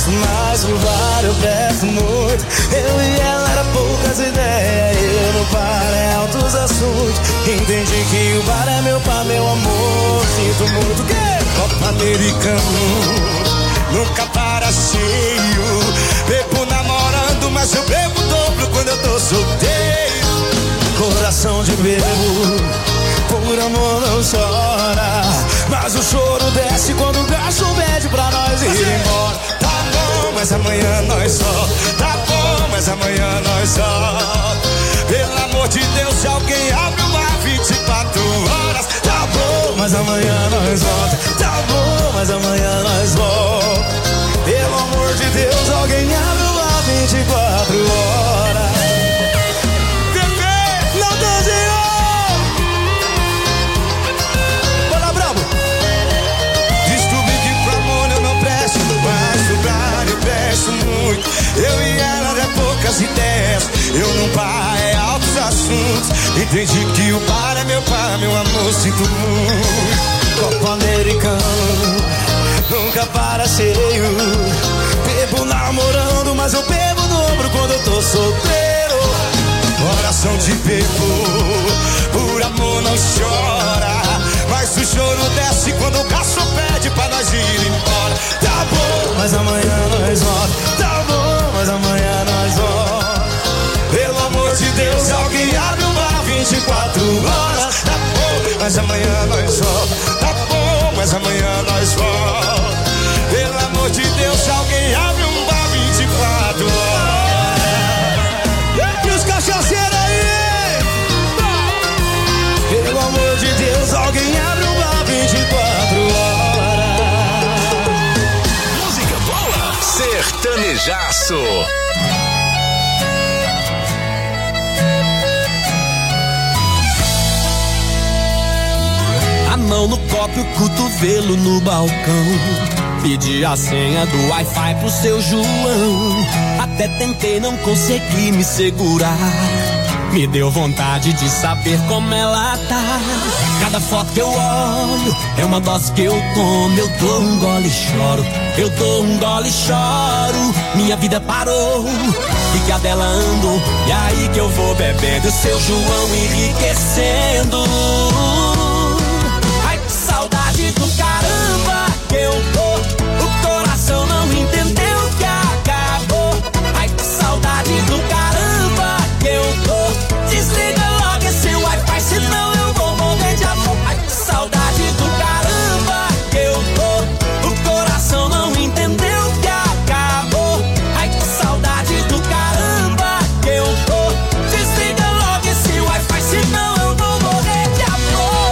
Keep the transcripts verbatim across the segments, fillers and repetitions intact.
presto, mas o bar eu presto muito. Eu e ela era poucas ideias, eu no bar é altos assuntos. Entendi que o bar é meu par, meu amor. Sinto muito que copo americano nunca para cheio. Bebo namorando, mas eu bebo dobro quando eu tô solteiro. Coração de bebo, por amor não chora, mas o choro desce quando o garçom pede pra nós ir embora. Tá bom, mas amanhã nós só. Tá bom, mas amanhã nós só. Pelo amor de Deus, se alguém abre o bar vinte e quatro horas. Tá bom, mas amanhã nós volta. Tá bom, mas amanhã nós volta. Pelo amor de Deus, alguém abre o bar vinte e quatro horas. Bebê, não desenhou. Bora, bravo. Descobri que pro amor eu não presto, mas o bar eu presto muito. Eu e ela é poucas ideias, eu não bar é altos assuntos. Entendi que o bar é meu par, meu amor, sinto muito. Copo americano nunca para cheio. Bebo namorando, mas eu bebo dobro quando eu tô solteiro. Coração de bebo, por amor não chora, mas o choro desce quando o garçom pede pra nós ir embora. Tá bom, mas amanhã nós volta. Tá bom, mas amanhã nós volta. Pelo amor de Deus, alguém abre o bar vinte e quatro horas. Tá bom, mas amanhã nós volta. Tá bom, mas amanhã nós volta. Pelo amor de Deus, alguém abre um bar vinte e quatro horas. E os cachaceiros aí? Pelo amor de Deus, alguém abre um bar vinte e quatro horas. Música boa, sertanejaço. A mão no copo e o cotovelo no balcão. Pedi a senha do Wi-Fi pro seu João. Até tentei, não consegui me segurar. Me deu vontade de saber como ela tá. Cada foto que eu olho é uma dose que eu tomo. Eu dou um gole e choro, eu dou um gole e choro. Minha vida parou, e que a dela andou. E aí que eu vou bebendo, seu João enriquecendo. Ai, que saudade do caramba que eu tô. O coração não entendeu que acabou. Ai, que saudade do caramba que eu tô. Desliga logo esse Wi-Fi, senão eu vou morrer de amor. Ai, que saudade do caramba que eu tô. O coração não entendeu que acabou. Ai, que saudade do caramba que eu tô. Desliga logo esse Wi-Fi, senão eu vou morrer de amor.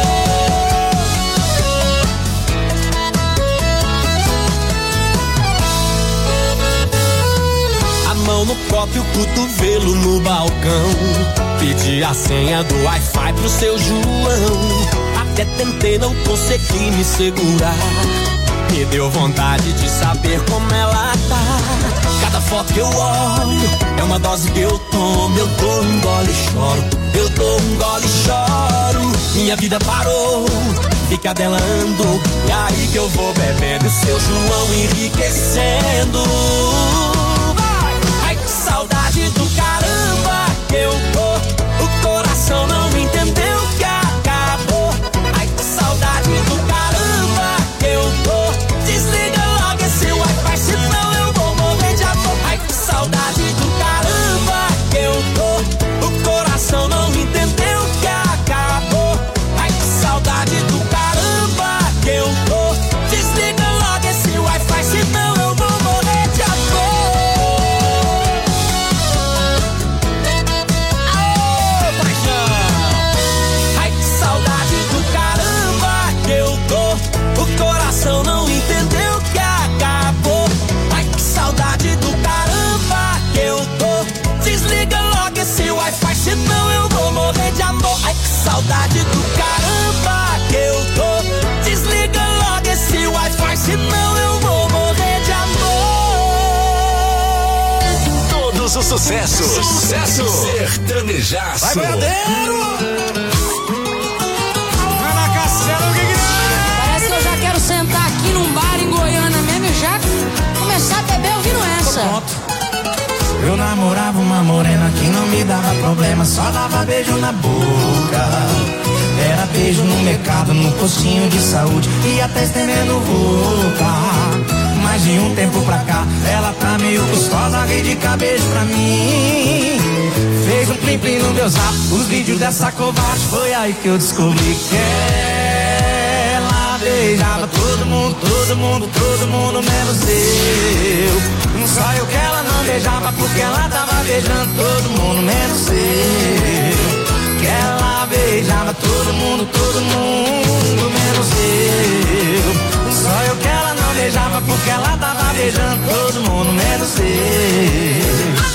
A mão no copo e o cotovelo no balcão. Pedi a senha do Wi-Fi pro seu João. Até tentei, não consegui me segurar. Me deu vontade de saber como ela tá. Cada foto que eu olho é uma dose que eu tomo. Eu dou um gole e choro, eu dou um gole e choro. Minha vida parou, fica dela andou. E aí que eu vou bebendo, seu João enriquecendo. Ai, que saudade do caramba que eu tô. O coração não entendeu que acabou. Ai, que saudade do caramba que eu tô. Desliga logo esse Wi-Fi, senão eu vou morrer de amor. Ai, que saudade do caramba que eu tô. O coração não entendeu que acabou. Ai, que saudade do caramba que eu tô. Desliga logo esse Wi-Fi, senão eu vou morrer de amor. Não entendeu que acabou. Ai, que saudade do caramba que eu tô. Desliga logo esse Wi-Fi, senão eu vou morrer de amor. Ai, que saudade do caramba que eu tô. Desliga logo esse Wi-Fi, senão eu vou morrer de amor. Todos os sucessos. Sucesso. Sertanejaço. Vai, boiadeiro! Parece que eu já quero sentar aqui num bar em Goiânia mesmo e já começar a Pronto. Eu namorava uma morena que não me dava problema, só dava beijo na boca. Era beijo no mercado, no postinho de saúde e até estendendo roupa. Mas de um tempo pra cá, ela tá meio gostosa, rei de cabeça pra mim. Fez um plim plim no meu zap, os vídeos dessa covarde, foi aí que eu descobri que ela beijava todo mundo, todo mundo, todo mundo, menos eu. Só eu que ela não beijava porque ela tava beijando todo mundo, menos eu. Que ela beijava todo mundo, todo mundo, menos eu. Só eu que ela não beijava porque ela tava beijando todo mundo, menos eu.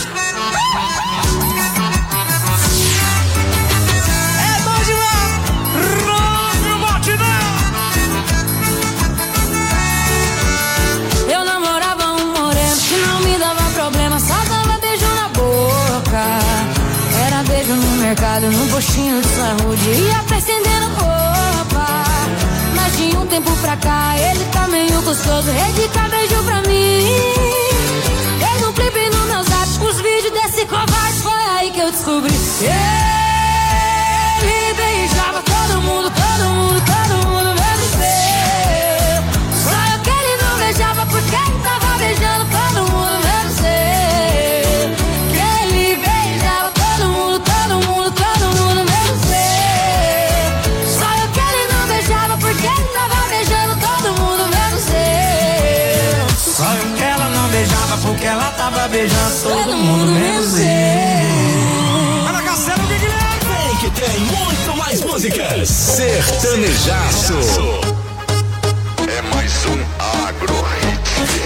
É bom demais, rock no batidão. Eu namorava um moreno que não me dava problema, só dava beijo na boca. Era beijo no mercado, num postinho de saúde e até estendendo roupa. Mas de um tempo pra cá, ele tá meio gostoso, redica beijo pra mim. Fez um clipe no meu zap, os vídeos desse covarde, foi aí que eu descobri. Ele beijava todo mundo, todo mundo, todo mundo, menos eu. Só eu que ele não beijava porque ele tava beijando todo mundo, menos eu. Que ele beijava todo mundo, todo mundo, todo mundo, menos eu. Só eu que ele não beijava porque ele tava beijando todo mundo, menos eu. Só eu que ela não beijava porque ela tava beijando todo mundo, menos eu. Para Cacelo Guilherme! Vem que tem muito mais músicas. Sertanejaço. É mais um Agro Hit.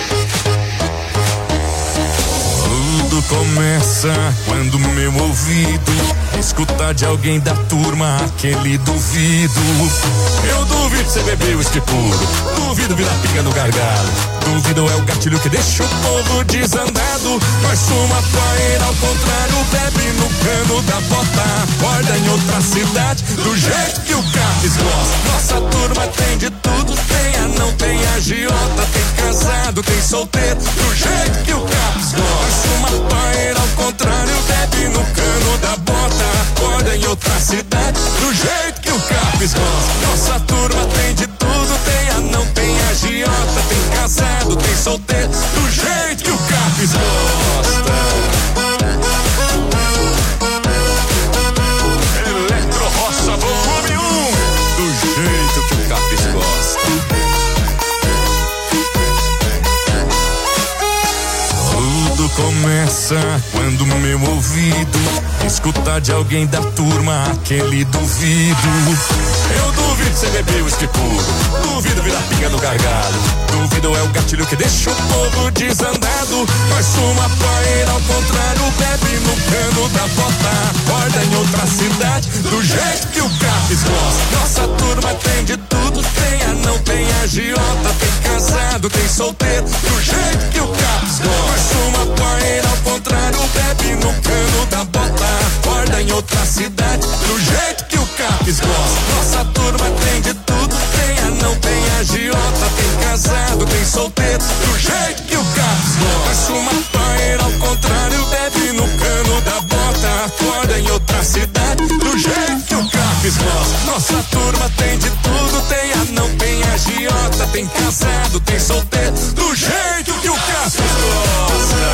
Tudo começa quando meu ouvido escuta de alguém da turma aquele duvido. Eu duvido você beber uísque puro, duvido virar pinga no gargalo, duvido é o gatilho que deixa o povo desandado. Nós fuma poeira ao contrário, bebe no cano da bota, acorda em outra cidade, do jeito que o Capes gosta. Nossa turma tem de tudo, tem anão, tem agiota, tem casado, tem solteiro, do jeito que o Capes gosta. Nós fuma poeira ao contrário, bebe no cano da bota, acorda em outra cidade, do jeito que o Capes gosta. Nossa turma tem de tudo, tem anão, tem agiota, tem casado, tem solteiro, do jeito que o Capes gosta. Eletro Roça volume um, do jeito que o Capes gosta. Tudo começa quando meu ouvido escuta de alguém da turma aquele duvido. Eu duvido você beber uísque puro, duvido virar pinga no gargalo, duvido é o gatilho que deixa o povo desandado. Nós fuma poeira ao contrário, bebe no cano da bota, acorda em outra cidade, do jeito que o Capes gosta. Nossa turma tem de tudo, tem anão, tem agiota, tem casado, tem solteiro, do jeito que o Capes gosta. Nós fuma poeira ao contrário, bebe no cano da bota, acorda em outra cidade, do jeito que o Capes gosta. Nossa turma tem de tudo, tem anão, tem agiota, tem casado, tem solteiro, do jeito que o Capes gosta. Nós fuma poeira ao contrário, bebe no cano da bota, acorda em outra cidade, do jeito que o Capes gosta. Nossa turma tem de tudo, tem anão, tem agiota, tem casado, tem solteiro, do jeito que o Capes gosta.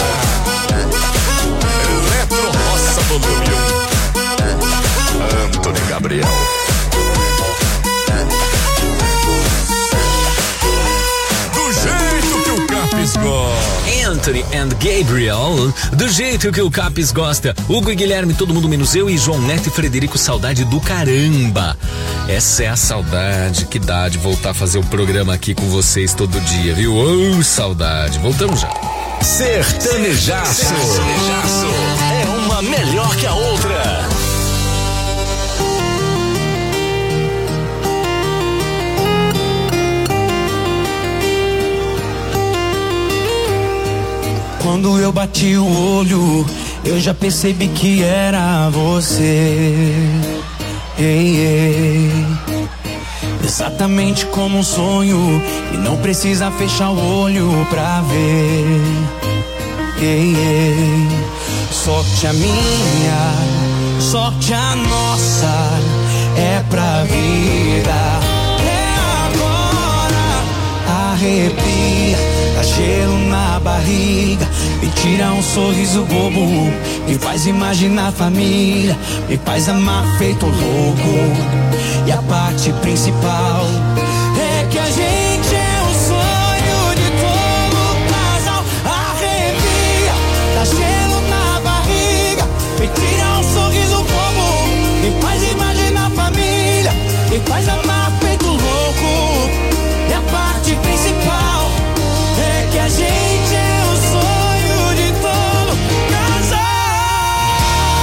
Eletro Roça volume um, Antônio Gabriel. Do jeito que o Capes gosta. Anthony and Gabriel, do jeito que o Capes gosta. Hugo e Guilherme, todo mundo menos eu, e João Neto e Frederico, saudade do caramba. Essa é a saudade que dá de voltar a fazer o programa aqui com vocês todo dia, viu? Oh, saudade. Voltamos já. Sertanejaço. Sertanejaço é uma melhor que a outra. Quando eu bati o olho, eu já percebi que era você. Ei, ei. Exatamente como um sonho, e não precisa fechar o olho pra ver. Ei, ei. Sorte a minha, sorte a nossa, é pra vida. É agora, arrepia, dá gelo na barriga, me tira um sorriso bobo, me faz imaginar a família, me faz amar feito louco. E a parte principal é que a gente é o sonho de todo casal. Arrepia, dá gelo na barriga, me tira um sorriso bobo, me faz imaginar a família, me faz amar feito louco. E a parte principal é que a gente é o sonho de todo casal.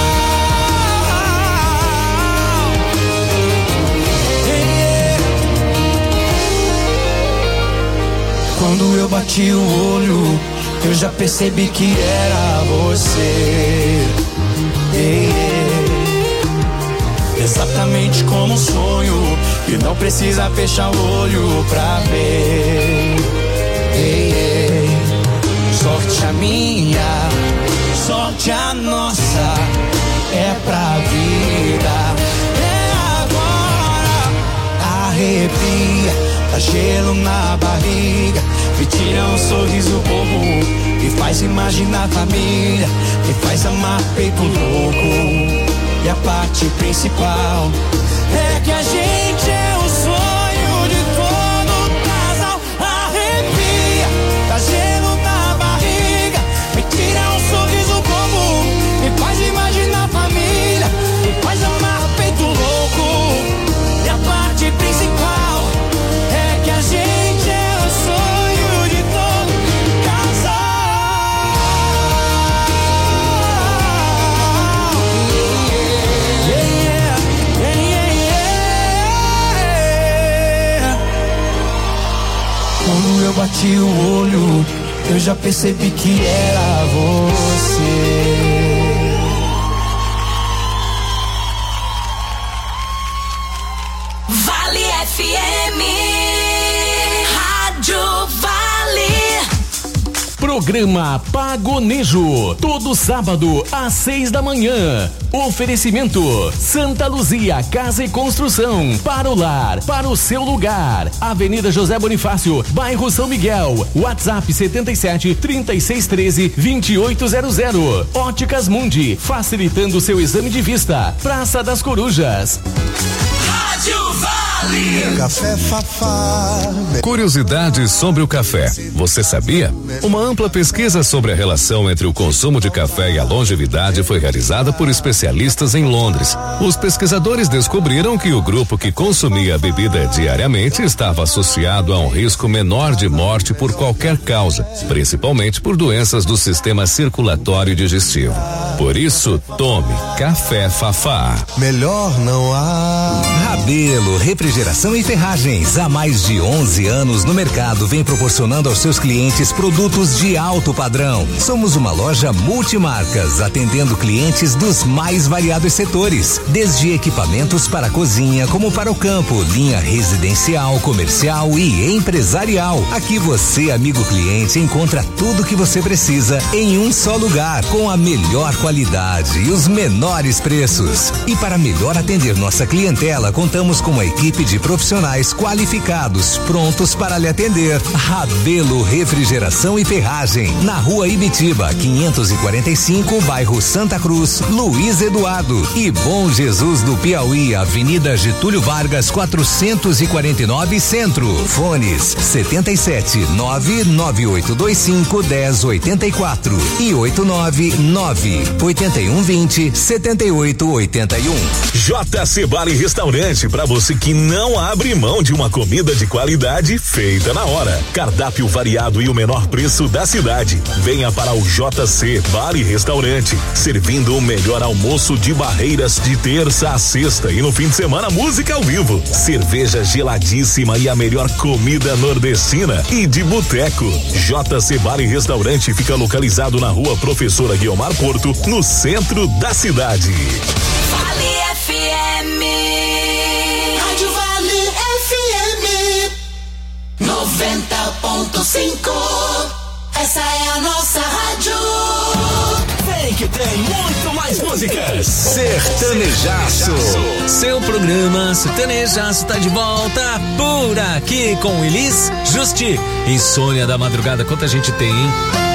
Yeah. Quando eu bati o olho, eu já percebi que era você. Yeah. Exatamente como um sonho, e não precisa fechar o olho pra ver. Ei, ei. Sorte a minha, sorte a nossa, é pra vida. É agora, arrepia, dá gelo na barriga, me tira um sorriso bobo, me faz imaginar a família, me faz amar feito louco. E a parte principal é que a gente é o sonho de todo casal. Arrepia, dá gelo na barriga, me tira um sorriso bobo, me faz imaginar a família, me faz amar feito louco. E a parte principal é que a gente é o sonho de todo casal. Yeah, yeah, yeah, yeah. Quando eu bati o olho, eu já percebi que era você. Vale F M, Rádio Vale. Programa Pagonejo, todo sábado às seis da manhã. Oferecimento Santa Luzia Casa e Construção, para o lar, para o seu lugar. Avenida José Bonifácio, bairro São Miguel. WhatsApp setenta e sete, trinta e seis, treze, vinte e oito zero zero. Óticas Mundi, facilitando seu exame de vista. Praça das Corujas. Rádio Vale. Café Fafá. Curiosidades sobre o café. Você sabia? Uma ampla pesquisa sobre a relação entre o consumo de café e a longevidade foi realizada por especialistas em Londres. Os pesquisadores descobriram que o grupo que consumia a bebida diariamente estava associado a um risco menor de morte por qualquer causa, principalmente por doenças do sistema circulatório e digestivo. Por isso, tome Café Fafá. Melhor não há. Rabelo, refrigeração e ferragens. Há mais de onze anos no mercado, vem proporcionando aos seus clientes produtos de alto padrão. Somos uma loja multimarcas, atendendo clientes dos mais variados setores, desde equipamentos para a cozinha como para o campo, linha residencial, comercial e empresarial. Aqui você, amigo cliente, encontra tudo o que você precisa em um só lugar, com a melhor qualidade e os menores preços. E para melhor atender nossa clientela, contamos com uma equipe de profissionais qualificados, prontos para lhe atender. Rabelo Refrigeração e Ferragem, na Rua Ibitiba, quinhentos e quarenta e cinco, bairro Santa Cruz, Luiz Eduardo. E Bom Jesus do Piauí, Avenida Getúlio Vargas, quatrocentos e quarenta e nove, Centro. Fones setenta e sete, nove nove oito dois cinco, dez oitenta e quatro e oito nove nove, oitenta e um, vinte, setenta e oito, oitenta e um. J C Bar e Restaurante, para você que não abre mão de uma comida de qualidade feita na hora. Cardápio variado e o menor preço da cidade. Venha para o J C Bar e Restaurante, servindo o melhor almoço de Barreiras de terça a sexta e no fim de semana música ao vivo, cerveja geladíssima e a melhor comida nordestina e de boteco. J C Bar e Restaurante fica localizado na Rua Professora Guiomar Porto, no centro da cidade. Vale F M. Rádio Vale F M. noventa ponto cinco. Essa é a nossa rádio. músicas. Sertanejaço. Seu programa Sertanejaço tá de volta por aqui com Elis, Justi e Sônia da Madrugada. Quanta gente tem, hein?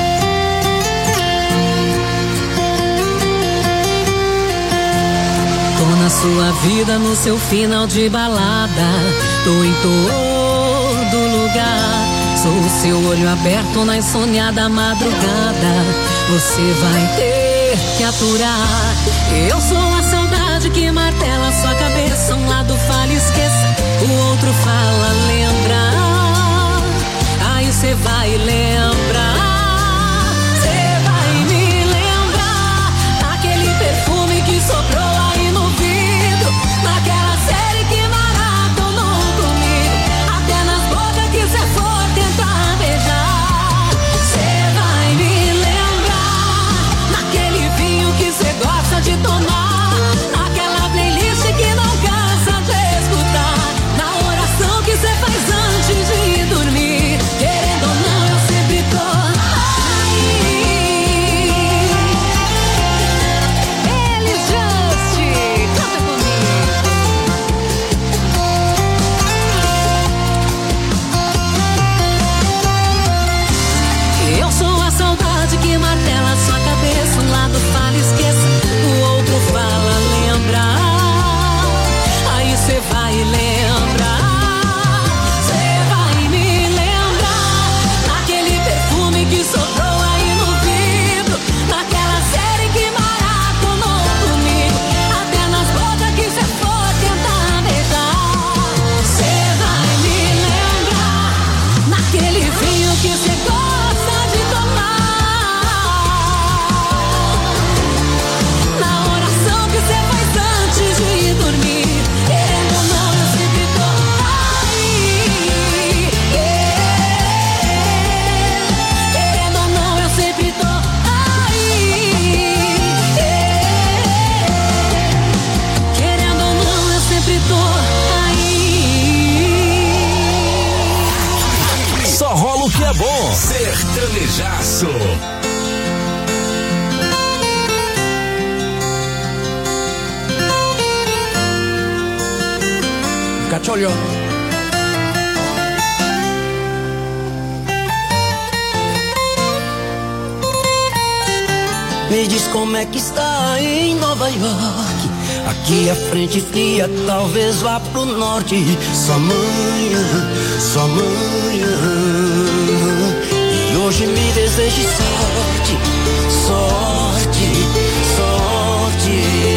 Tô na sua vida, no seu final de balada. Tô em todo lugar. Sou o seu olho aberto na insônia madrugada. Você vai ter que aturar. Eu sou a saudade que martela sua cabeça. Um lado fala esqueça, o outro fala lembra. Aí cê vai lembrar. Cê vai me lembrar daquele perfume que sobrou aí no vidro, naquela série que maratonou comigo, até nas bocas que cê for tentar beijar. Cê vai me lembrar naquele vinho que cê gosta de tomar, naquela playlist que não cansa de escutar, na oração que cê faz antes de dormir. Querendo ou não, eu sempre tô aí. Ele Just, canta comigo. Eu sou a saudade que martela sua cabeça. Um lado fala esqueça, o outro fala lembra. Aí cê vai lembrar. Cê vai me lembrar naquele perfume que sobrou aí no vidro, naquela série que maratonou comigo, até nas bocas que cê for tentar beijar. Cê vai me lembrar naquele vinho que cê gosta de tomar, na oração que cê faz antes de dormir. Querendo ou não, eu sempre tô aí. Querendo ou não, eu sempre tô aí. Querendo ou não, eu sempre tô aí. Só rola o que é bom. Sertanejaço. Cacciolio. Me diz como é que está em Nova York. Aqui a frente fria, talvez vá pro norte. Só amanhã, só amanhã. E hoje me deseje sorte, sorte, sorte.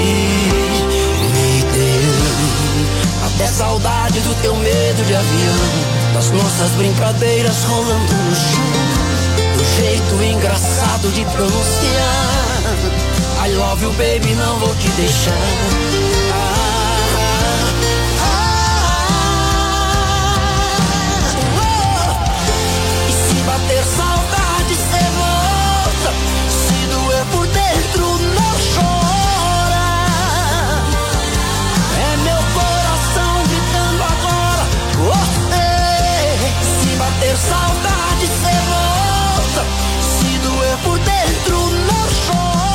Me deu até saudade do teu medo de avião, das nossas brincadeiras rolando no chão, do jeito engraçado de pronunciar I love you baby, não vou te deixar. Ah, ah, oh. E se bater saudade cê volta, se doer por dentro não chora. É meu coração gritando agora você. Se bater saudade cê volta, se doer por dentro não chora.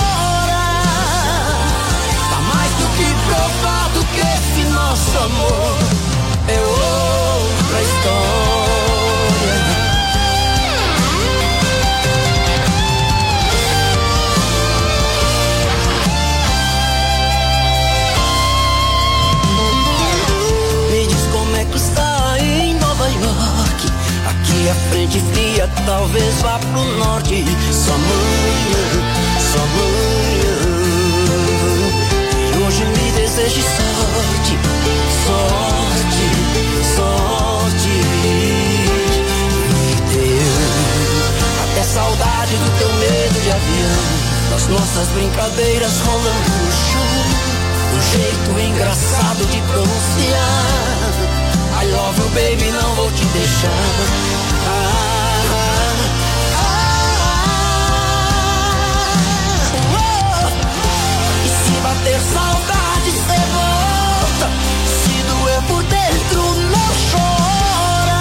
Provado que esse nosso amor é outra história. Me diz como é que está em Nova York. Aqui a frente fria, talvez vá pro norte. Só amanhã, só amanhã. Hoje me deseje sorte, sorte, sorte. Me deu até saudade do teu medo de avião, das nossas brincadeiras rolando no chão, do jeito engraçado de pronunciar I love you baby, não vou te deixar. Ah, ah, ah, oh. E se bater saudade cê volta, se doer por dentro não chora.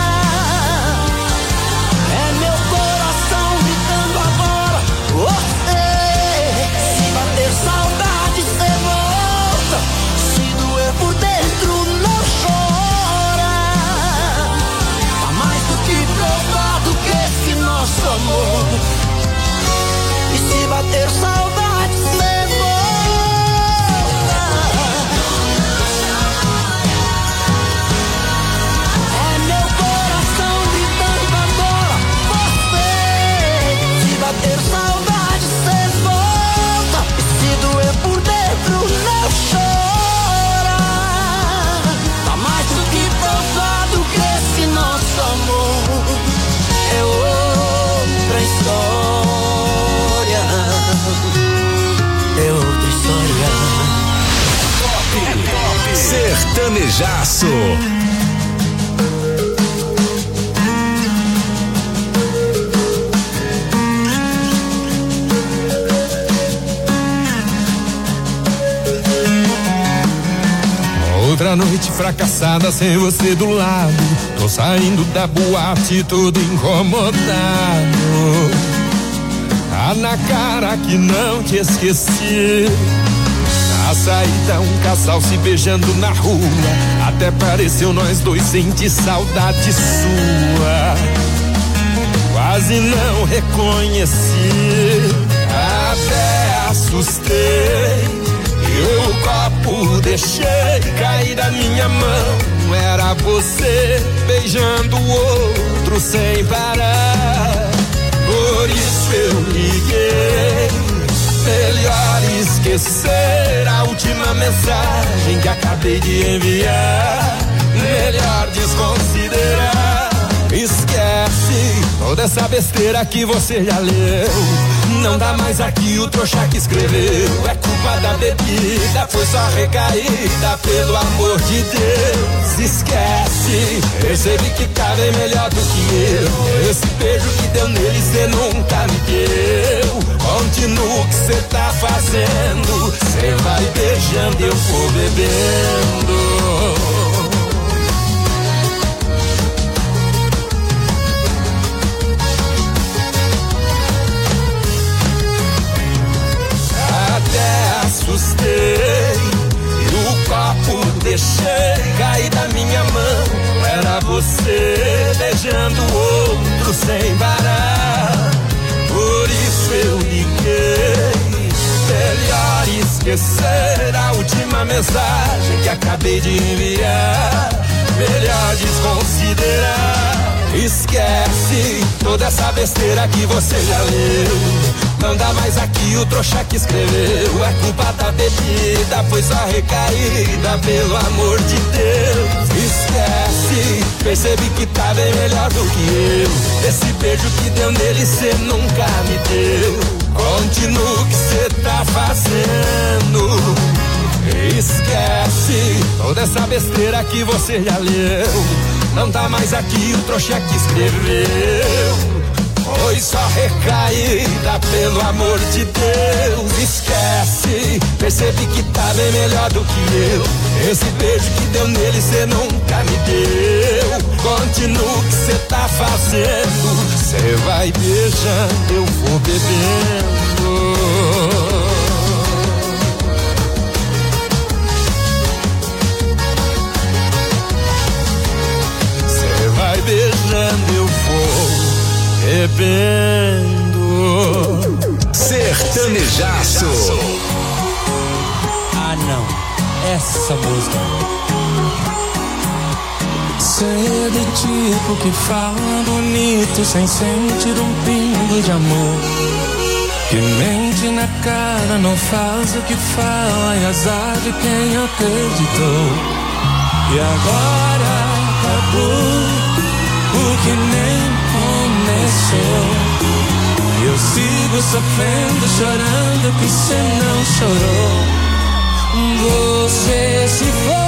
É meu coração gritando agora você. Se bater saudade Sertanejaço. Outra noite fracassada sem você do lado. Tô saindo da boate todo incomodado. Tá na cara que não te esqueci. Na saída um casal se beijando na rua. Até pareceu nós dois sentir saudade sua. Quase não reconheci. Até assustei. Eu o copo deixei cair da minha mão. Era você beijando o outro sem parar. Por isso eu liguei. Melhor esquecer a última mensagem que acabei de enviar. Melhor desconsiderar. Esquece toda essa besteira que você já leu. Não dá mais aqui o trouxa que escreveu. É culpa da bebida, foi só recaída. Pelo amor de Deus, esquece. Percebi que tá bem melhor do que eu. Esse beijo que deu nele cê nunca me deu. Continua o que cê tá fazendo. Cê vai beijando e eu vou bebendo. Assustei e o copo deixei cair da minha mão. Era você beijando o outro sem parar. Por isso eu liguei. Melhor esquecer a última mensagem que acabei de enviar. Melhor desconsiderar. Esquece toda essa besteira que você já leu. Não dá mais aqui o trouxa que escreveu. É culpa da bebida, foi só recaída. Pelo amor de Deus, esquece. Percebi que tá bem melhor do que eu. Esse beijo que deu nele cê nunca me deu. Continua o que cê tá fazendo. Esquece toda essa besteira que você já leu. Não tá mais aqui o trouxa que escreveu. Foi só recaída, pelo amor de Deus. Esquece, percebi que tá bem melhor do que eu. Esse beijo que deu nele cê nunca me deu. Continua o que cê tá fazendo. Cê vai beijando, eu vou bebendo. Vai beijando, eu vou bebendo. Sertanejaço. Ah não, essa música. Cê é do tipo que fala bonito sem sentir um pingo de amor. Que mente na cara, não faz o que fala. E azar de quem acreditou. E agora acabou o que nem começou. Eu sigo sofrendo, chorando que cê não chorou. Você se foi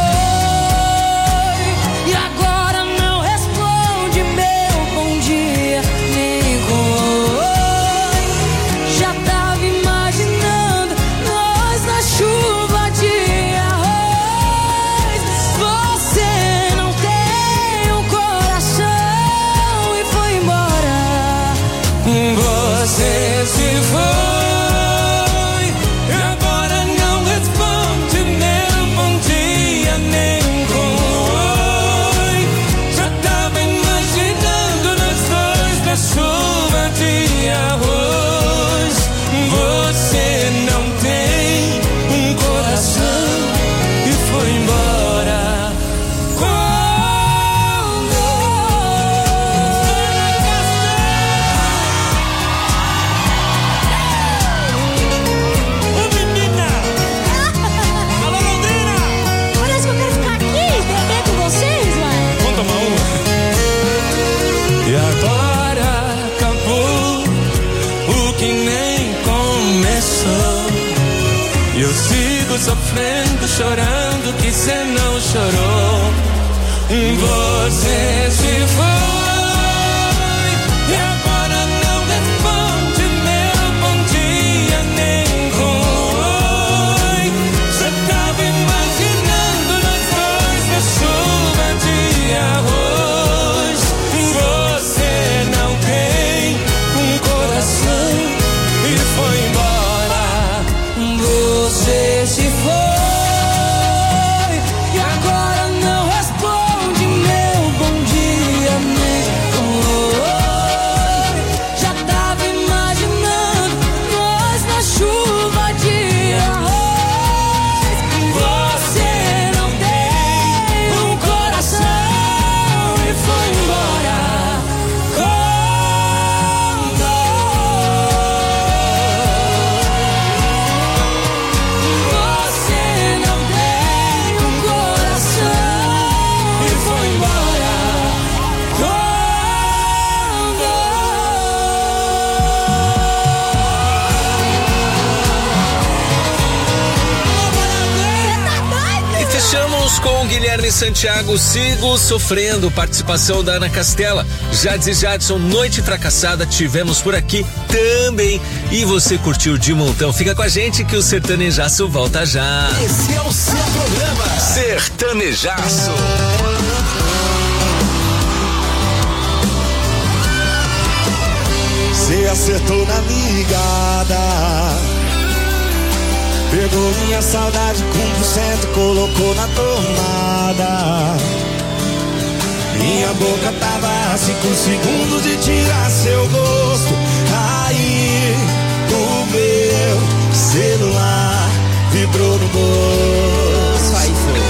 e agora não responde meu bom dia nem com oi. Já tava imaginando nós na chuva de arroz. Você não tem um coração e foi embora. Você se foi e agora não responde nem bom dia nem com oi. Já tava imaginando nós dois na chuva de arroz. Você não tem um coração e foi embora. E agora acabou o que nem começou. Eu sigo sofrendo, chorando que cê não chorou. Você se foi e agora não responde meu bom dia nem com oi. Cê tava imaginando nós dois na chuva de arroz. Você não tem um coração e foi embora. Você se foi e agora não responde meu bom dia nem com oi. Já tava imaginando nós na chuva de arroz. Você não tem um coração e foi embora com Você não tem um coração e foi embora com E fechamos com o Guilherme Santiago, Sigo Sofrendo, participação da Ana Castela. Jades e Jadson, Noite Fracassada, tivemos por aqui também. E você curtiu de montão? Fica com a gente que o Sertanejaço volta já. Esse é o seu programa. Sertanejaço. Cê acertou na ligada, pegou minha saudade com um por cento, colocou na tomada. Minha boca tava a cinco segundos de tirar seu gosto. Aí o meu celular vibrou no bolso. Aí foi.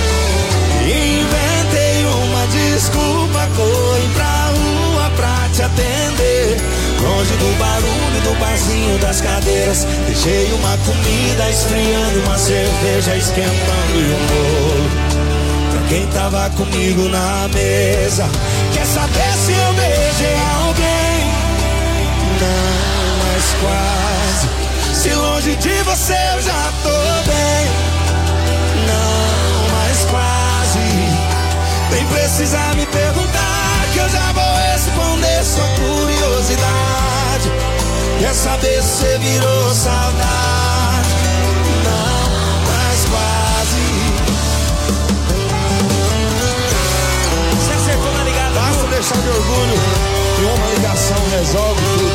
Inventei uma desculpa, corri pra rua pra te atender. Longe do barulho do barzinho das cadeiras, deixei uma comida esfriando, uma cerveja esquentando e um bolo pra quem tava comigo na mesa. Quer saber se eu beijei alguém? Não, mas quase. Se longe de você eu já tô bem. Não, mas quase. Nem precisa me perguntar que eu já vou responder sua curiosidade. Quer saber se você virou saudade? Não, mas quase. Você acertou na ligada. Basta deixar de orgulho e uma ligação resolve tudo.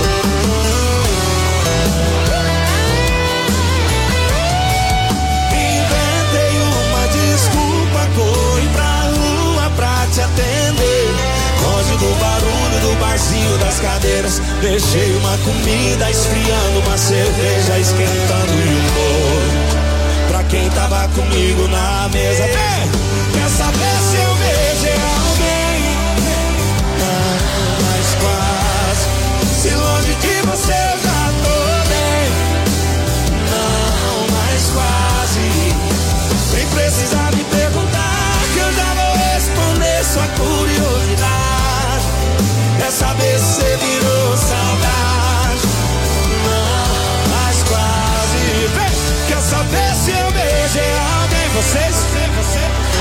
Inventei uma desculpa, corri pra rua pra te atender. Longe do barulho do barzinho das cadeiras, deixei uma comida esfriando, uma cerveja esquentando e um bolo pra quem tava comigo na mesa. Vem! Quer saber se eu beijei alguém? Não, mas quase. Se longe de você eu já tô bem. Não, mas quase. Nem precisa me perguntar que eu já vou responder sua curiosidade. Quer saber se você virou saudade? Não, mas quase. Vem! Quer saber se eu beijei alguém? Vocês? Você?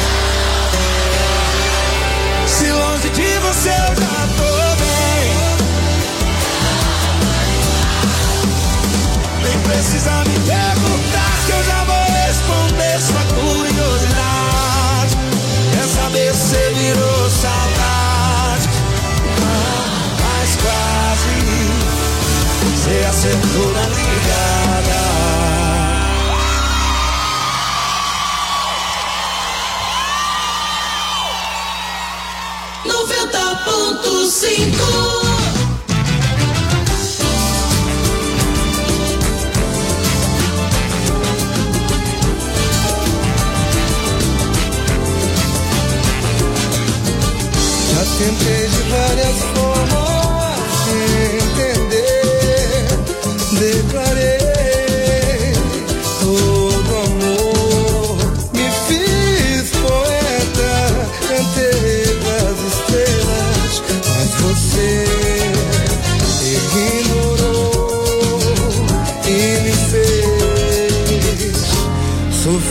Se longe de você eu já tô bem. Nem precisa me perguntar que eu já vou responder sua curiosidade. Quer saber se você virou saudade? Mas quase. Você acertou na ligada. noventa ponto cinco. Já tentei de várias formas te entender. Declarei todo amor, me fiz poeta, cantei das estrelas, mas você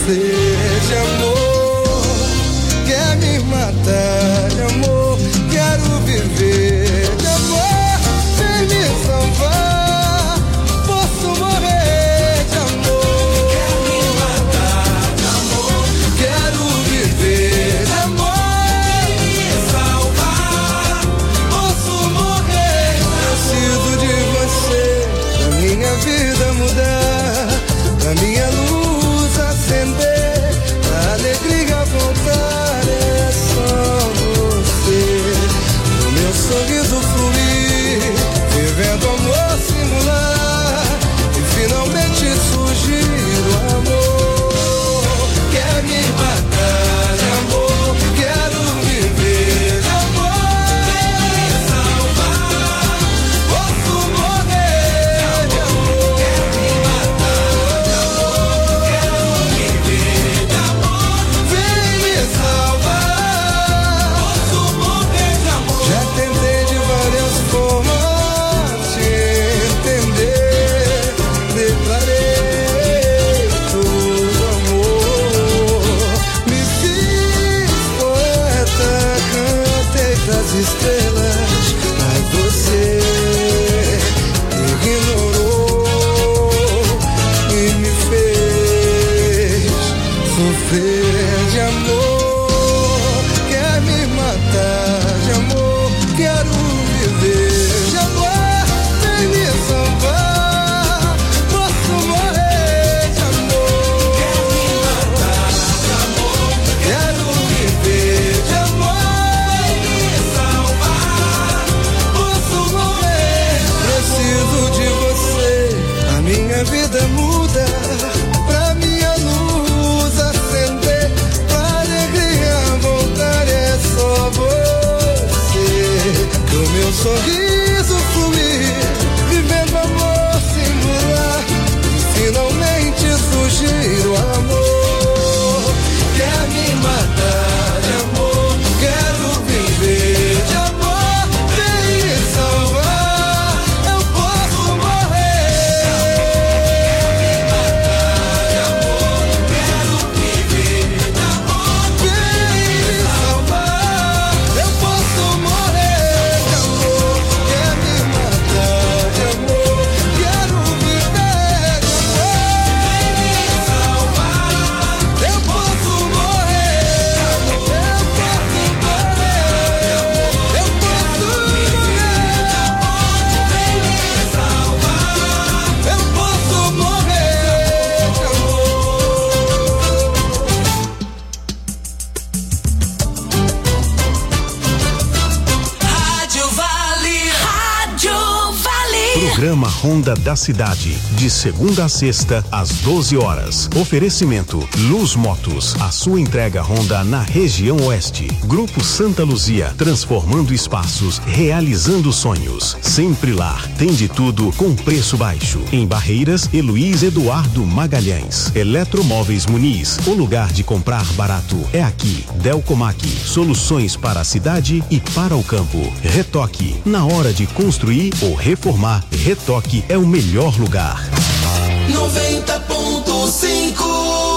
sofrer de amor, quer me matar de amor, quero viver de amor, vem me salvar, posso morrer de amor, quer me matar de amor, quero viver de amor, vem me salvar, posso morrer, preciso de você, pra minha vida mudar, pra minha luz acender, pra alegria voltar, é só você, o meu sorriso fluir, vivendo amor singular, e finalmente surgir o amor, quer me matar de amor, quero viver de amor, vem me salvar, posso morrer de amor, quer me matar de amor, quero viver de amor, vem me salvar, posso morrer de amor. Já tentei de várias formas te entender, declarei todo amor, me fiz poeta, cantei pras estrelas, mas você ignorou e me fez sofrer de amor, quer me matar de amor, quero viver de amor, vem me salvar, posso morrer de amor, quer me matar de amor, quero viver de amor, vem me salvar, posso morrer, preciso de você, a minha vida muda, pra minha luz acender, pra alegria voltar, é só você, que o meu sorriso fluir, vivendo amor singular, e finalmente surgir o amor, quer me matar de amor, quero viver de amor, vem me salvar, eu posso morrer, quer me matar de amor, quero viver de amor, vem me salvar, eu posso morrer de amor, quer me matar de amor, quero viver de amor, vem me salvar, eu posso morrer de amor, eu posso morrer de amor, eu posso morrer de amor, vem me salvar, eu posso morrer de Rádio Vale. Rádio Vale. Programa Ronda da Cidade, de segunda a sexta, às doze horas. Oferecimento Luz Motos, a sua entrega Honda na região oeste. Grupo Santa Luzia, transformando espaços, realizando sonhos. Sempre lá, tem de tudo com preço baixo. Em Barreiras, Heloís Eduardo Magalhães. Eletromóveis Muniz, o lugar de comprar barato é aqui. Delcomac, soluções para a cidade e para o campo. Retoque, na hora de construir ou reformar, Retoque é o melhor lugar. noventa ponto cinco.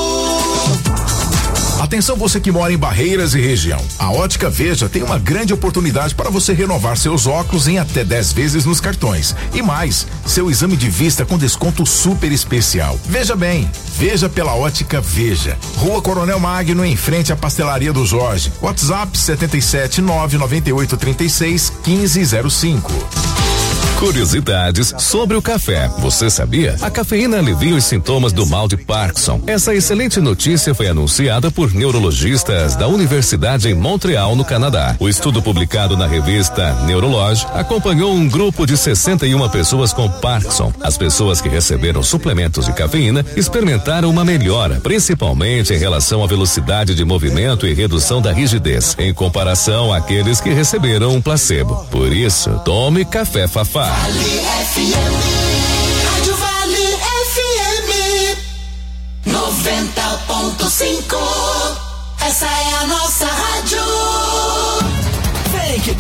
Atenção você que mora em Barreiras e região. A Ótica Veja tem uma grande oportunidade para você renovar seus óculos em até dez vezes nos cartões. E mais, seu exame de vista com desconto super especial. Veja bem, veja pela Ótica Veja. Rua Coronel Magno, em frente à Pastelaria do Jorge. WhatsApp setenta e sete, nove nove oito, trinta e seis, quinze zero cinco. Curiosidades sobre o café. Você sabia? A cafeína alivia os sintomas do mal de Parkinson. Essa excelente notícia foi anunciada por neurologistas da Universidade em Montreal, no Canadá. O estudo publicado na revista Neurology acompanhou um grupo de sessenta e uma pessoas com Parkinson. As pessoas que receberam suplementos de cafeína experimentaram uma melhora, principalmente em relação à velocidade de movimento e redução da rigidez, em comparação àqueles que receberam um placebo. Por isso, tome café Fafá. Vale F M, Rádio Vale F M, noventa ponto cinco. Essa é a nossa rádio. Vem que tem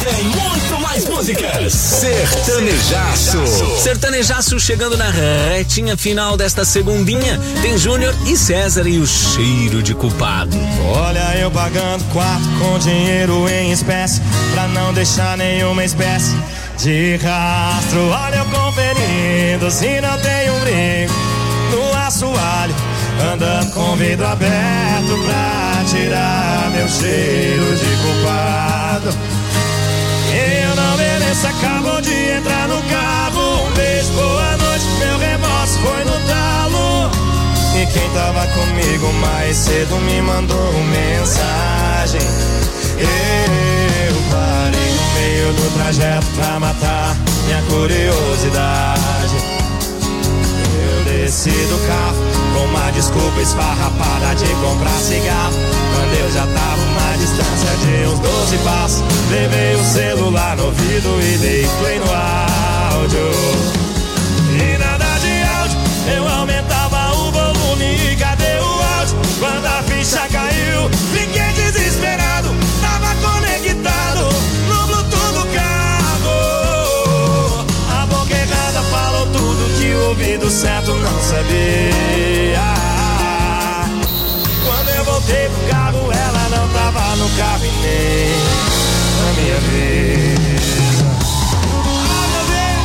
tem muito mais músicas. Sertanejaço. Sertanejaço chegando na retinha final desta segundinha. Tem Júnior e César e o cheiro de culpado. Olha eu pagando quarto com dinheiro em espécie, pra não deixar nenhuma espécie de rastro. Olha eu conferindo se não tem um brinco no assoalho, andando com vidro aberto pra tirar meu cheiro de culpado. Eu não mereço, acabou de entrar no carro. Um beijo, boa noite, meu remorso foi no talo. E quem tava comigo mais cedo me mandou mensagem. Eu parei no meio do trajeto pra matar minha curiosidade. Eu desci do carro com uma desculpa esfarrapada de comprar cigarro, quando eu já tava uma distância de uns doze passos. Levei o celular no ouvido e dei play no áudio. E nada de áudio, eu aumentava o volume e cadê o áudio? Quando a ficha caiu, fiquei desesperado. Tava conectado no Bluetooth do carro. A boca errada falou tudo que o ouvido certo não sabia. Quando eu voltei pro carro, ela não tava no carro e nem na minha vida. Ah, meu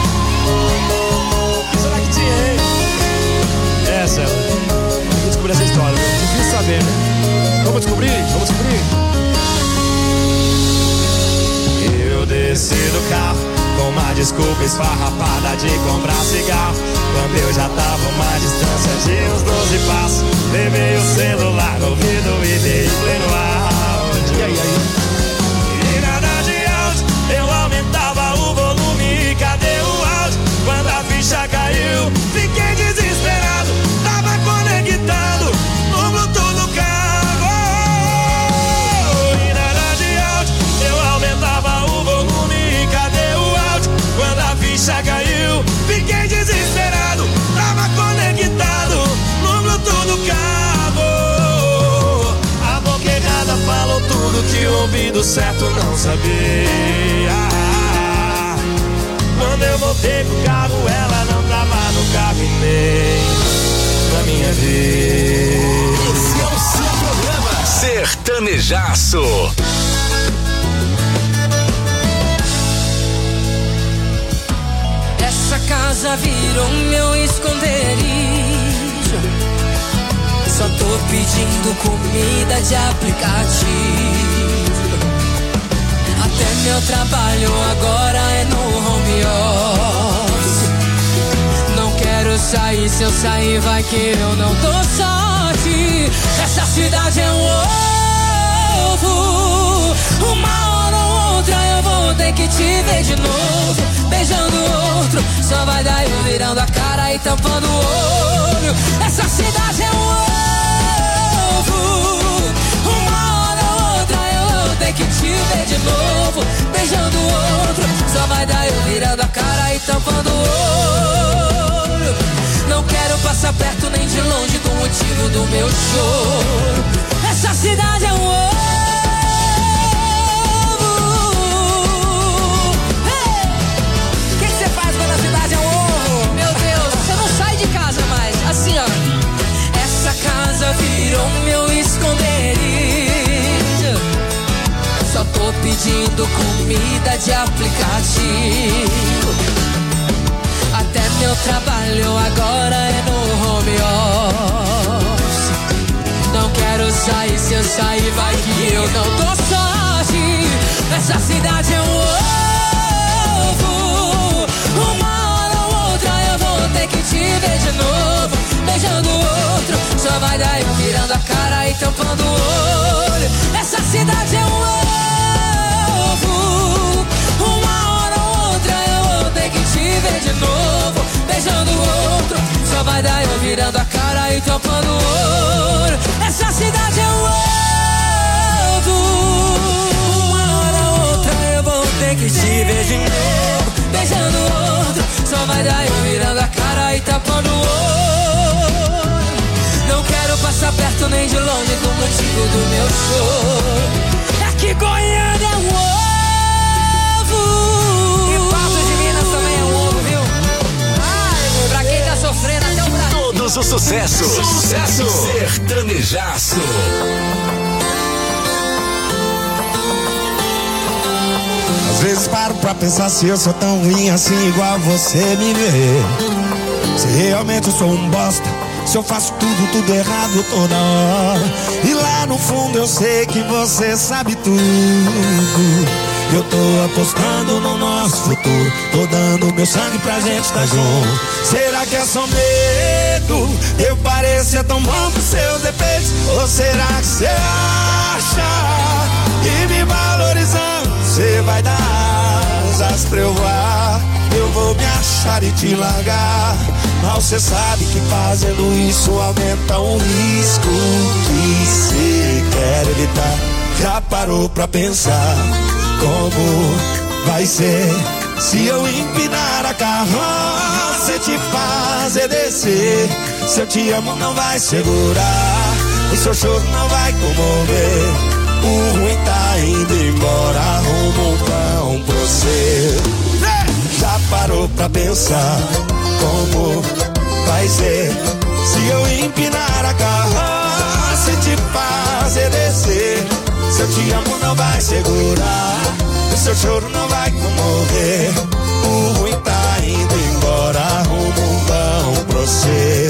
Deus! Será que tinha, hein? É, César, vamos descobrir essa história, viu? Difícil saber, né? Vamos descobrir? Vamos descobrir? Eu desci do carro com uma desculpa esfarrapada de comprar cigarro, quando eu já tava uma distância de uns doze passos. Levei o celular no ouvido e dei play no áudio. E aí, aí? E nada de áudio, eu aumentava o volume e cadê o áudio? Quando a ficha caiu, fiquei desesperado. Tava conectado no Bluetooth do carro. E nada de áudio, eu aumentava o volume e cadê o áudio? Quando a ficha caiu, fiquei desesperado. Tava conectado no Bluetooth do carro. A boca errada falou tudo que o ouvido certo não sabia. Quando eu voltei pro carro, ela não tava no carro e nem na minha vida. Esse é o seu programa Sertanejaço. Essa casa virou meu esconderijo. Só tô pedindo comida de aplicativo. Até meu trabalho agora é no home office. Não quero sair, se eu sair vai que eu não dou sorte. Essa cidade é um ovo. Uma hora ou outra eu vou ter que te ver de novo, beijando outro. Só vai dar eu virando a cara e tampando o olho. Essa cidade é um ovo. Uma hora ou outra eu vou ter que te ver de novo, beijando outro. Só vai dar eu virando a cara e tampando o olho. Não quero passar perto nem de longe do motivo do meu choro. Essa cidade é um ovo. Hey! O que você faz quando a cidade é um ovo? Meu Deus, você não sai de casa mais. Assim, ó. Essa casa virou meu esconderijo. Só tô pedindo comida de aplicativo. Até meu trabalho agora é no home office. Não quero sair, se eu sair vai que eu não dou sorte. Essa cidade é um ovo. Uma hora ou outra eu vou ter que te ver de novo, beijando outro. Só vai dar eu virando a cara e tampando o olho. Essa cidade é um ovo. Uma hora ou outra eu vou ter que te ver de novo, beijando outro. Só vai dar eu virando a cara e tampando o olho. Essa cidade é um ovo. Uma hora ou outra eu vou ter que te ver de novo, beijando outro. Só vai dar eu virando a cara e tampando o olho. Não quero passar perto nem de longe do motivo do meu choro. É que Goiânia é um ovo. Somos o sucesso. Sucesso. Sertanejaço. Às vezes paro pra pensar se eu sou tão ruim assim igual você me vê. Se realmente eu sou um bosta, se eu faço tudo, tudo errado toda hora. E lá no fundo eu sei que você sabe tudo. Eu tô apostando no nosso futuro, tô dando meu sangue pra gente tá junto. Será que é só medo? Eu parecia tão bom pros seus defeitos. Ou será que você acha que me valorizando você vai dar asas pra eu voar? Eu vou me achar e te largar, mas você sabe que fazendo isso aumenta o risco que você quer evitar. Já parou pra pensar como vai ser se eu empinar a carroça e te fazer descer? Se eu te amo não vai segurar, o seu choro não vai comover. O ruim tá indo embora, rumo um pão pra você. Já parou pra pensar como vai ser se eu empinar a carroça e te fazer descer? Se eu te amo não vai segurar, o seu choro não vai comover. O ruim tá indo embora, rumo um pão pra você.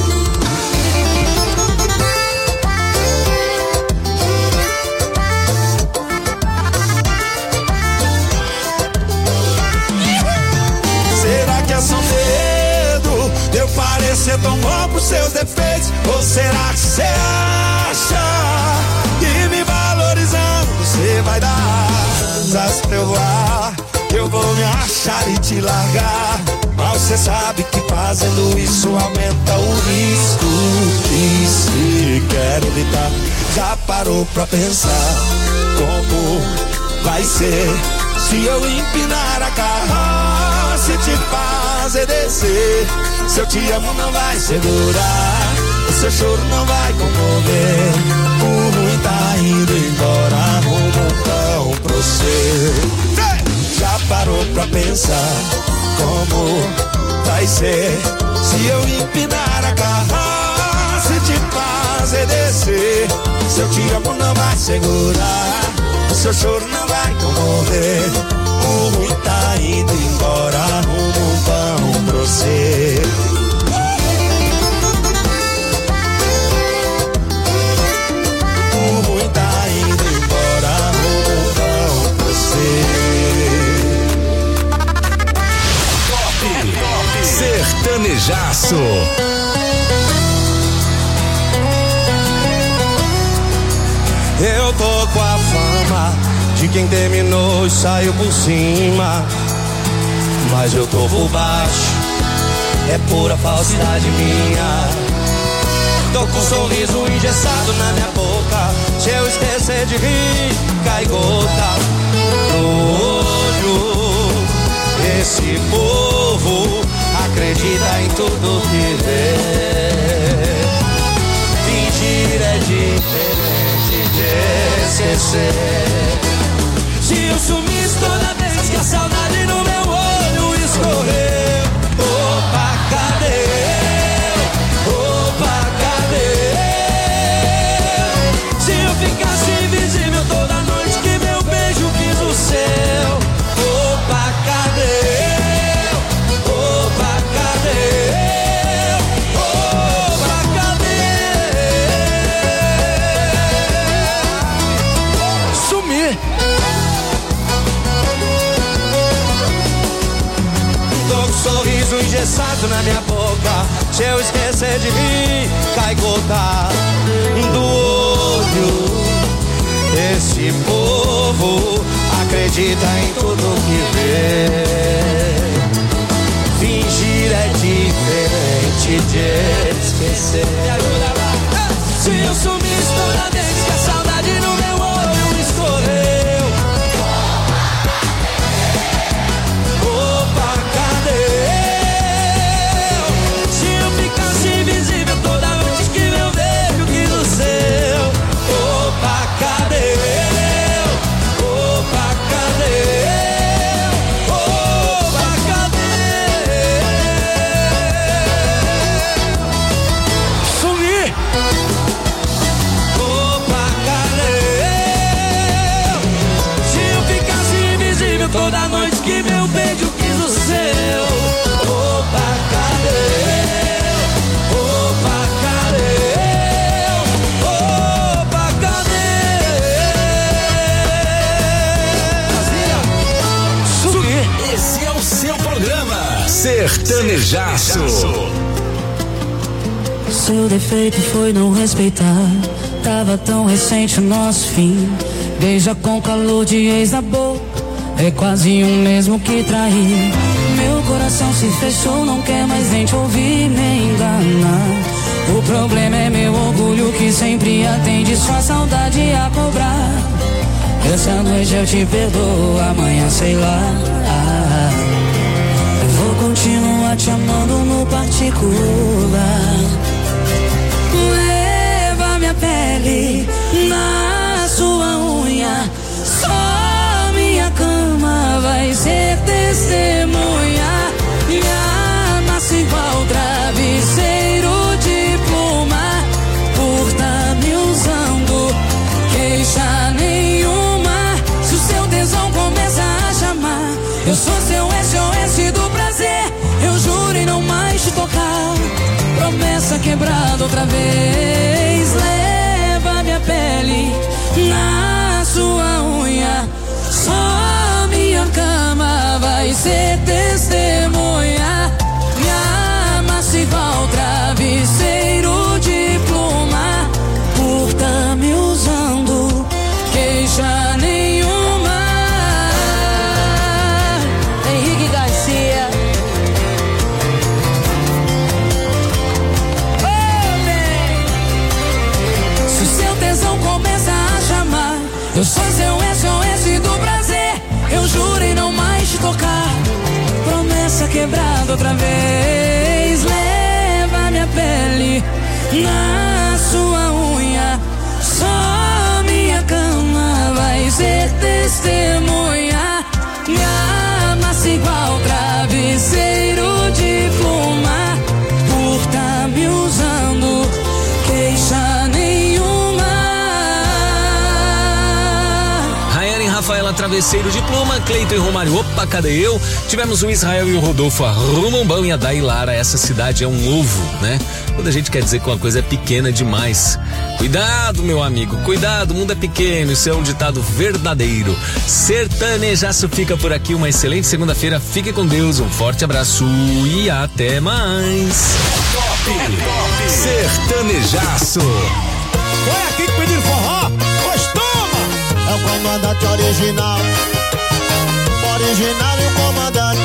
Será que é só medo de eu parecer tão bom pros seus defeitos? Ou será que você acha que me valorizando você vai dar asas pra eu voar? Eu vou me achar e te largar, mas você sabe que fazendo isso aumenta o risco que se quer evitar. Já parou pra pensar como vai ser se eu empinar a carroça e te fazer descer? Se eu te amo não vai segurar, o seu choro não vai comover. O ruim tá indo embora, rumo um pão pra você. Já parou pra pensar como vai ser se eu empinar a carroça e te fazer descer? Se eu te amo não vai segurar, o seu choro não vai comover. O ruim tá indo embora, rumo um pão pra você. O ruim tá indo embora, rumo um pão pra você. Sertanejaço. Eu tô com a fama de quem terminou e saiu por cima, mas eu tô por baixo, é pura falsidade minha. Tô com um sorriso engessado na minha boca, se eu esquecer de rir, cai gota no olho. Esse povo acredita em tudo que vê. Fingir é diferente de esquecer. Se eu sumisse toda vez que a saudade no meu olho escorreu, opa, cadê eu? Opa, cadê eu? Se eu ficasse invisível toda noite que meu beijo quis o seu, opa, cadê eu? Opa, cadê eu? Opa, cadê? Sumir. Sorriso engessado na minha boca, se eu esquecer de rir, cai gota do olho. Esse povo acredita em tudo que vê. Fingir é diferente de esquecer. Me ajuda lá. Se eu sumisse toda vez que a saudade no meu olho escorreu, opa, cadê? Sertanejaço. Seu defeito foi não respeitar. Tava tão recente o nosso fim. Beija com calor de ex na boca. É quase um mesmo que trair. Meu coração se fechou, não quer mais nem te ouvir nem enganar. O problema é meu orgulho que sempre atende sua saudade a cobrar. Essa noite eu te perdoo, amanhã sei lá. Eu vou continuar te amando no particular. Leva minha pele na sua unha. Só minha cama vai ser testemunha. Me amassa igual travesseiro de pluma. Por tá me usando, queixa nenhuma. Se o seu tesão começa a chamar, eu sou seu S O S do prazer. Eu juro em não mais te tocar. Promessa quebrada outra vez. Leva minha pele na sua unha. Só minha cama vai ser testemunha. Me amassa igual travesseiro de pluma. Por tá me usando, queixa nenhuma. Henrique Garcia. Oh, se o seu tesão começa a chamar, eu sou seu S O S do prazer. Eu juro em não mais te tocar. Promessa quebrada outra vez. Leva minha pele na sua unha. Só minha cama vai ser testemunha. Me amassa igual travesseiro de pluma. Por tá me usando, queixa nenhuma. Rafaela Travesseiro de Pluma, Cleiton e Romário, opa, cadê eu? Tivemos o Israel e o Rodolfo Arrumombão e a Dailara, essa cidade é um ovo, né? Quando a gente quer dizer que uma coisa é pequena demais. Cuidado, meu amigo, cuidado, o mundo é pequeno, isso é um ditado verdadeiro. Sertanejaço fica por aqui, uma excelente segunda-feira, fique com Deus, um forte abraço e até mais. Top, top. Sertanejaço. Foi aqui que pediram forró? Pois toma! É o comandante original. Original e o comandante.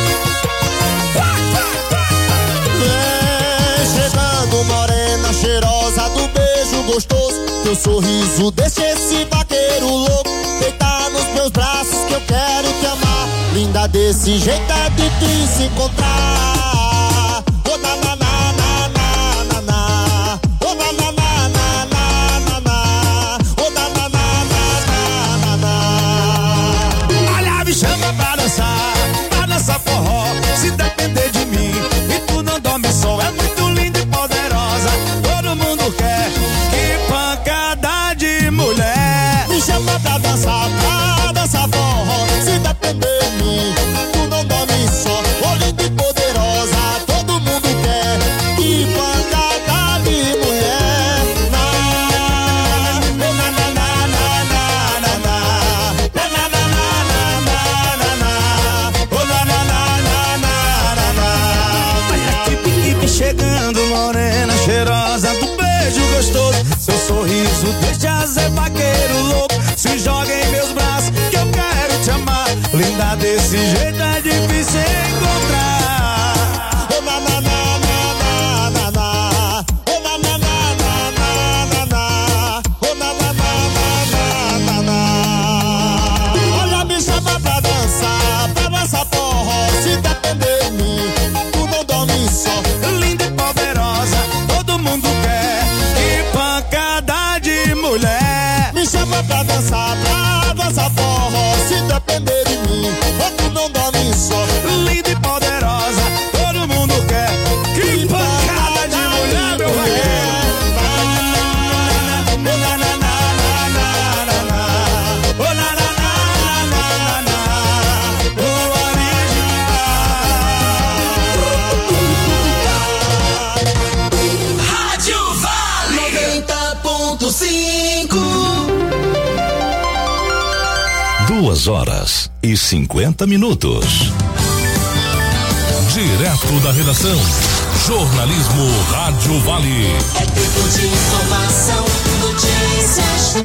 Vem chegando morena cheirosa do beijo gostoso. Teu sorriso deixa esse vaqueiro louco. Deitar nos meus braços que eu quero te amar. Linda desse jeito é difícil se encontrar. Oh, na, na, na, na, na, na, na. Oh, na, na, na, na, na, na, na. Oh, na, na, na, na, na, na. Olha, me chama pra dançar, pra dançar forró. Se depender de mim e tu não dorme só, é muito linda e poderosa. Todo mundo quer, que pancada de mulher. Me chama pra dançar, pra dançar forró. Se depender de mim, tu não dorme só, oh, linda e poderosa. Todo mundo quer, que pancada de mulher. Na, na, na, na, na, na, na, na. Na, na, na, na, na, na, na. Oh, na, na, na, na, na, na. Olha que pique chegando, morena cheirosa do beijo gostoso. Seu sorriso deixa Zé vaqueiro louco. Se joga em meus braços que eu quero te amar. Linda desse jeito é difícil encontrar. Oh, na, na, na, na, na, na. Oh, na, na, na, na, na, na. Oh, na, na, na, na, na, na. Olha, me chama pra dançar, pra dançar forró. Se depender de mim, tu não dorme só. Linda e poderosa, todo mundo quer, que pancada de mulher. Me chama pra dançar, pra dançar forró. Se depender de mim, tu não dorme só. Linda e poderosa, todo mundo quer, que pancada de mulher, meu vaqueiro. Oh, na, na, na, na, na, na. Oh, na, na, na, na, na, na. Oh, original. Rádio Vale noventa ponto cinco. Duas horas e cinquenta minutos. Direto da redação. Jornalismo Rádio Vale. É tempo de informação, notícias.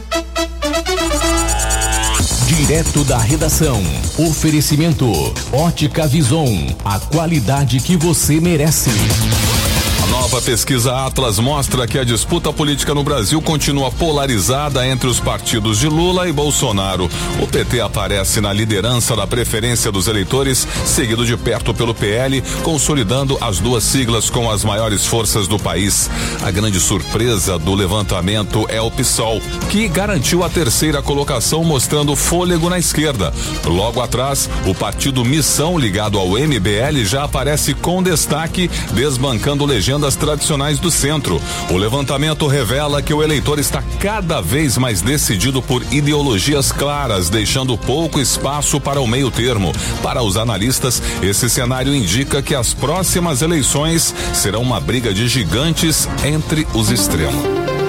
Direto da redação. Oferecimento Ótica Vison, a qualidade que você merece. A nova pesquisa Atlas mostra que a disputa política no Brasil continua polarizada entre os partidos de Lula e Bolsonaro. O P T aparece na liderança da preferência dos eleitores, seguido de perto pelo P L, consolidando as duas siglas com as maiores forças do país. A grande surpresa do levantamento é o PSOL, que garantiu a terceira colocação, mostrando fôlego na esquerda. Logo atrás, o partido Missão, ligado ao M B L, já aparece com destaque, desbancando legendas tradicionais do centro. O levantamento revela que o eleitor está cada vez mais decidido por ideologias claras, deixando pouco espaço para o meio termo. Para os analistas, esse cenário indica que as próximas eleições serão uma briga de gigantes entre os extremos.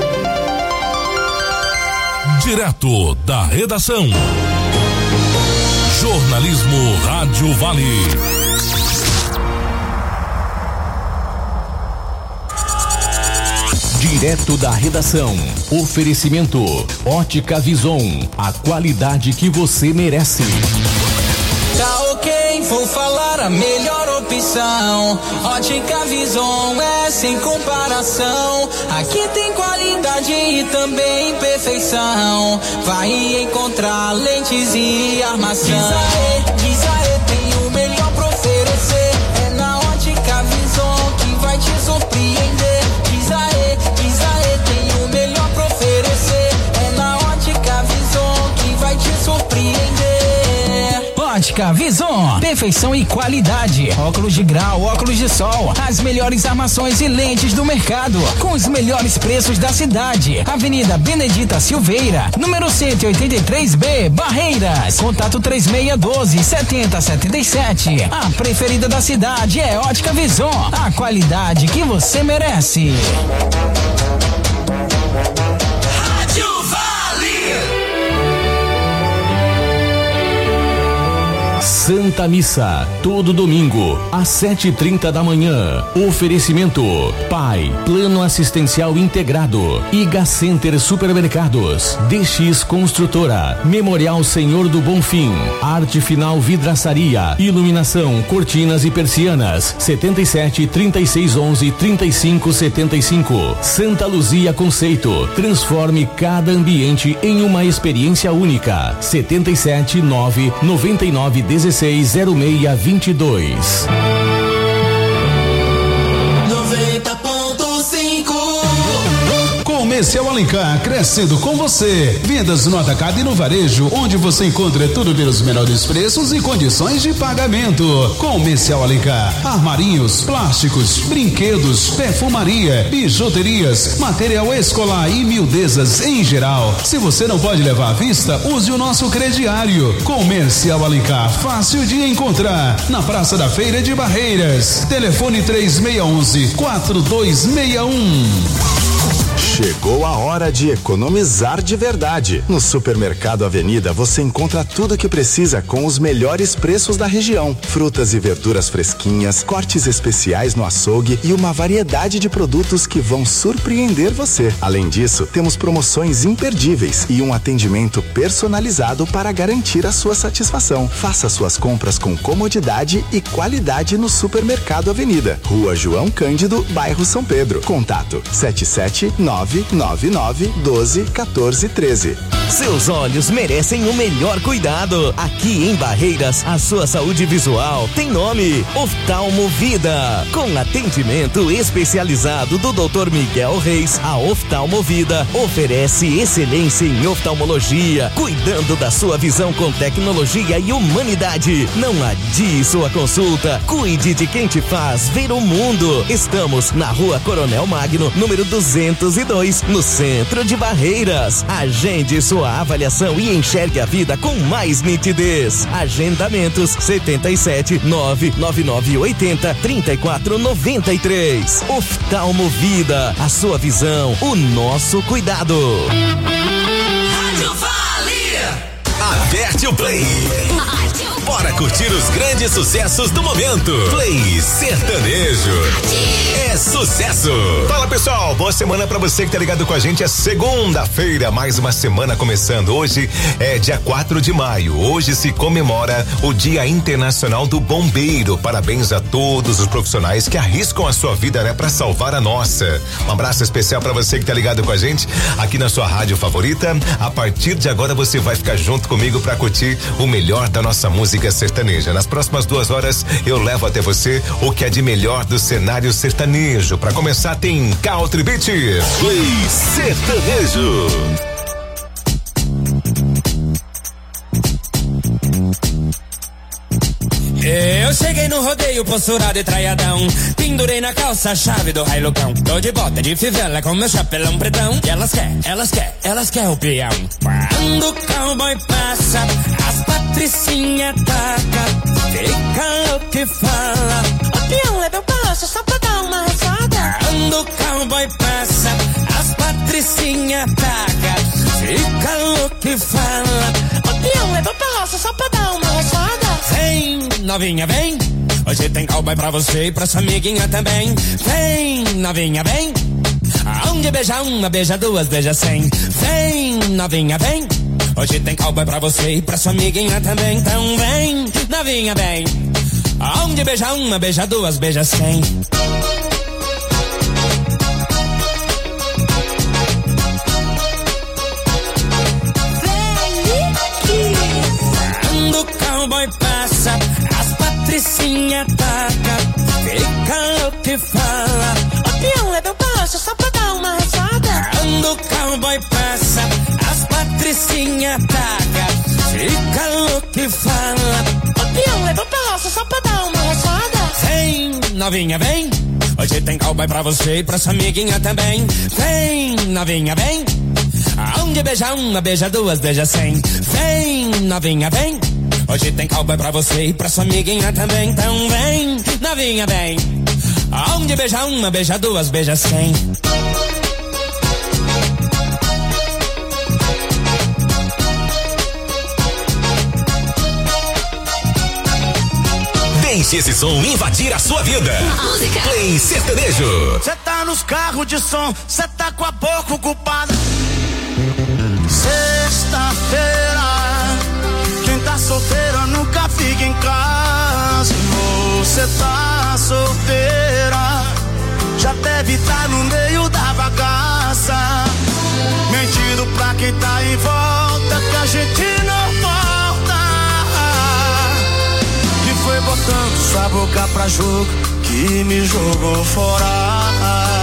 Direto da redação. Jornalismo Rádio Vale. Direto da redação. Oferecimento Ótica Vison, a qualidade que você merece. Tá ok, vou falar a melhor opção. Ótica Vison é sem comparação. Aqui tem qualidade e também perfeição. Vai encontrar lentes e armação. Diz aê, diz aê, tem o melhor pra oferecer. É na Ótica Vison que vai te surpreender. Diz aê, diz aê, tem o melhor pra oferecer. É na Ótica Vison que vai te surpreender. Ótica Vison, perfeição e qualidade. Óculos de grau, óculos de sol, as melhores armações e lentes do mercado, com os melhores preços da cidade. Avenida Benedita Silveira, número cento e oitenta e três B, Barreiras. Contato três seis um dois, sete zero sete sete. A preferida da cidade é Ótica Vison, a qualidade que você merece. Rádio Vale. Santa Missa, todo domingo, às sete e trinta da manhã. Oferecimento Pai, Plano Assistencial Integrado, Iga Center Supermercados, D X Construtora, Memorial Senhor do Bonfim, Arte Final Vidraçaria, Iluminação, Cortinas e Persianas, setenta e sete, trinta e seis, onze, trinta e cinco, setenta e cinco. Santa Luzia Conceito, transforme cada ambiente em uma experiência única. setenta e sete, nove, noventa e nove, dezesseis, zero seis, vinte e dois. noventa ponto cinco. Comercial Alencar, crescendo com você. Vendas no atacado e no varejo, onde você encontra tudo pelos menores preços e condições de pagamento. Comercial Alencar, armarinhos, plásticos, brinquedos, perfumaria, bijuterias, material escolar e miudezas em geral. Se você não pode levar à vista, use o nosso crediário. Comercial Alencar, fácil de encontrar, na Praça da Feira de Barreiras. Telefone três seis um um, quatro dois seis um. Chegou a hora de economizar de verdade. No Supermercado Avenida você encontra tudo o que precisa com os melhores preços da região. Frutas e verduras fresquinhas, cortes especiais no açougue e uma variedade de produtos que vão surpreender você. Além disso, temos promoções imperdíveis e um atendimento personalizado para garantir a sua satisfação. Faça suas compras com comodidade e qualidade no Supermercado Avenida. Rua João Cândido, bairro São Pedro. Contato sete sete nove nove nove doze quatorze treze. Seus olhos merecem o melhor cuidado. Aqui em Barreiras, a sua saúde visual tem nome: Oftalmo Vida. Com atendimento especializado do doutor Miguel Reis, a Oftalmo Vida oferece excelência em oftalmologia, cuidando da sua visão com tecnologia e humanidade. Não adie sua consulta. Cuide de quem te faz ver o mundo. Estamos na Rua Coronel Magno, número duzentos e dois, no centro de Barreiras. Agende sua avaliação e enxergue a vida com mais nitidez. Agendamentos setenta e sete, nove nove nove oitenta, trinta e quatro noventa e três. Oftalmo Vida, a sua visão, o nosso cuidado. Rádio Vale. Aperte o play. Bora curtir os grandes sucessos do momento. Play Sertanejo. É sucesso. Fala, pessoal, boa semana pra você que tá ligado com a gente. É segunda-feira, mais uma semana começando. Hoje é dia quatro de maio. Hoje se comemora o Dia Internacional do Bombeiro. Parabéns a todos os profissionais que arriscam a sua vida, né, pra salvar a nossa. Um abraço especial pra você que tá ligado com a gente aqui na sua rádio favorita. A partir de agora você vai ficar junto comigo pra curtir o melhor da nossa música sertaneja. Nas próximas duas horas eu levo até você o que é de melhor do cenário sertanejo. Pra começar tem Country Beat. Play Sertanejo. Eu cheguei no rodeio, posturado e traiadão. Pendurei na calça a chave do railucão. Tô de bota de fivela com meu chapelão pretão. E elas quer, elas quer, elas quer o peão. Quando o cowboy passa, as patricinha taca. Fica louco e fala: o peão leva o passo só pra dar uma rezada. Quando o cowboy passa, as patricinha taca. Fica louco e fala: o peão leva o passo só pra dar uma rezada. Vem, novinha, vem. Hoje tem cowboy pra você e pra sua amiguinha também. Vem, novinha, vem. Aonde beija uma, beija duas, beija cem. Vem, novinha, vem. Hoje tem cowboy pra você e pra sua amiguinha também. Então vem, novinha, vem. Aonde beija uma, beija duas, beija cem. Quando o cowboy passa, as patricinha taca. Fica louco e fala: o peão leva o passo só pra dar uma rezada. Quando o cowboy passa, as patricinha taca. Fica louco e fala: o peão leva o passo só pra dar uma rezada. Vem, novinha, vem. Hoje tem cowboy pra você e pra sua amiguinha também. Vem, novinha, vem. Aonde beija uma, beija duas, beija cem. Vem, novinha, vem. Hoje tem cowboy pra você e pra sua amiguinha também. Então vem, novinha, vem. Aonde beija uma, beija duas, beija cem. Deixe esse som invadir a sua vida. Música. Play Sertanejo. Cê tá nos carros de som, cê tá com a boca ocupada. Sexta-feira, quem tá solteira nunca fica em casa. Você tá solteira, já deve estar no meio da bagaça, mentindo pra quem tá em volta que a gente não volta. E foi botando sua boca pra jogo que me jogou fora.